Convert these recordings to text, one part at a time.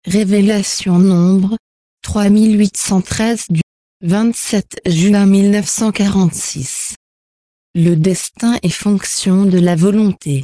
Révélation Nombre 3813 du 27 juin 1946. Le destin est fonction de la volonté.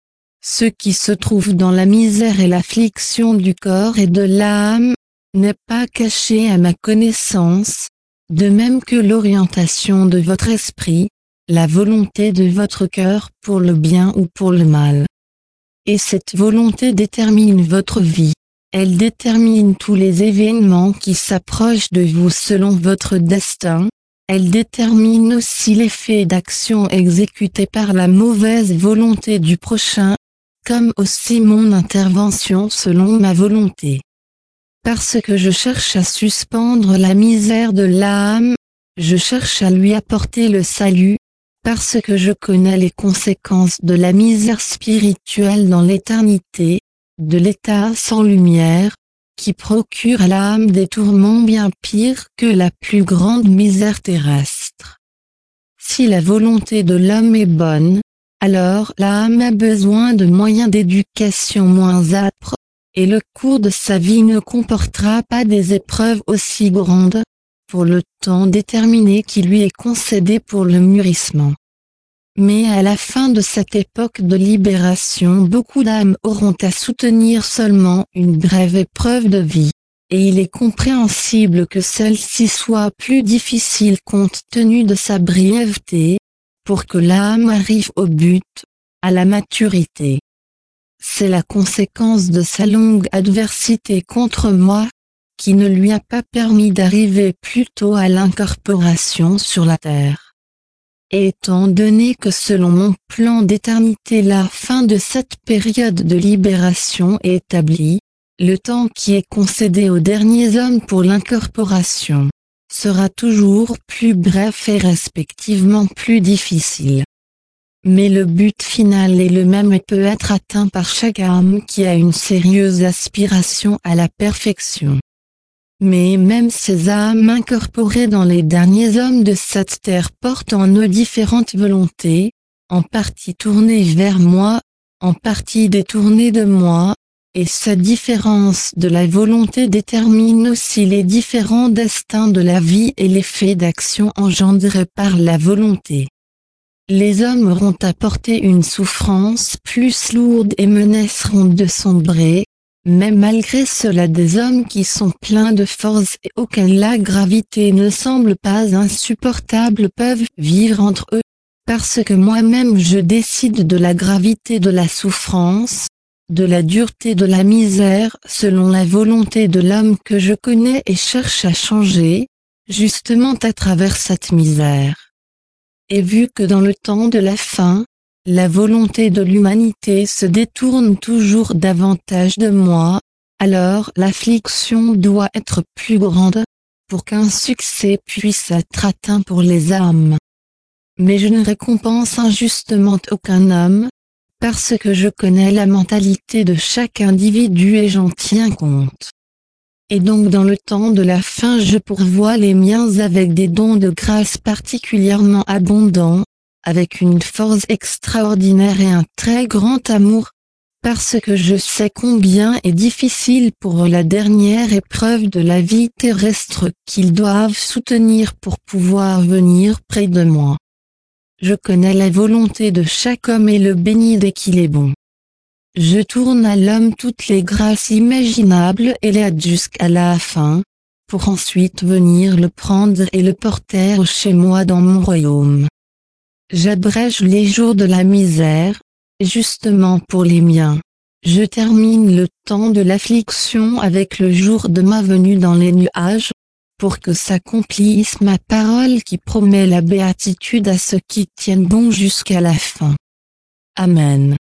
Ce qui se trouve dans la misère et l'affliction du corps et de l'âme n'est pas caché à ma connaissance, de même que l'orientation de votre esprit, la volonté de votre cœur pour le bien ou pour le mal. Et cette volonté détermine votre vie. Elle détermine tous les événements qui s'approchent de vous selon votre destin. Elle détermine aussi l'effet d'action exécuté par la mauvaise volonté du prochain, comme aussi mon intervention selon ma volonté. Parce que je cherche à suspendre la misère de l'âme, je cherche à lui apporter le salut, parce que je connais les conséquences de la misère spirituelle dans l'éternité, de l'état sans lumière, qui procure à l'âme des tourments bien pires que la plus grande misère terrestre. Si la volonté de l'homme est bonne, alors l'âme a besoin de moyens d'éducation moins âpres, et le cours de sa vie ne comportera pas des épreuves aussi grandes, pour le temps déterminé qui lui est concédé pour le mûrissement. Mais à la fin de cette époque de libération, beaucoup d'âmes auront à soutenir seulement une brève épreuve de vie, et il est compréhensible que celle-ci soit plus difficile compte tenu de sa brièveté, pour que l'âme arrive au but, à la maturité. C'est la conséquence de sa longue adversité contre moi, qui ne lui a pas permis d'arriver plus tôt à l'incorporation sur la terre. Et étant donné que selon mon plan d'éternité la fin de cette période de libération est établie, le temps qui est concédé aux derniers hommes pour l'incorporation sera toujours plus bref et respectivement plus difficile. Mais le but final est le même et peut être atteint par chaque âme qui a une sérieuse aspiration à la perfection. Mais même ces âmes incorporées dans les derniers hommes de cette terre portent en eux différentes volontés, en partie tournées vers moi, en partie détournées de moi, et cette différence de la volonté détermine aussi les différents destins de la vie et l'effet d'action engendré par la volonté. Les hommes auront à porter une souffrance plus lourde et menaceront de sombrer, mais malgré cela des hommes qui sont pleins de force et auxquels la gravité ne semble pas insupportable peuvent vivre entre eux, parce que moi-même je décide de la gravité de la souffrance, de la dureté de la misère selon la volonté de l'homme que je connais et cherche à changer, justement à travers cette misère. Et vu que dans le temps de la fin, la volonté de l'humanité se détourne toujours davantage de moi, alors l'affliction doit être plus grande, pour qu'un succès puisse être atteint pour les âmes. Mais je ne récompense injustement aucun homme, parce que je connais la mentalité de chaque individu et j'en tiens compte. Et donc dans le temps de la fin je pourvois les miens avec des dons de grâce particulièrement abondants, avec une force extraordinaire et un très grand amour, parce que je sais combien est difficile pour la dernière épreuve de la vie terrestre qu'ils doivent soutenir pour pouvoir venir près de moi. Je connais la volonté de chaque homme et le bénis dès qu'il est bon. Je tourne à l'homme toutes les grâces imaginables et l'aide jusqu'à la fin, pour ensuite venir le prendre et le porter chez moi dans mon royaume. J'abrège les jours de la misère, justement pour les miens. Je termine le temps de l'affliction avec le jour de ma venue dans les nuages, pour que s'accomplisse ma parole qui promet la béatitude à ceux qui tiennent bon jusqu'à la fin. Amen.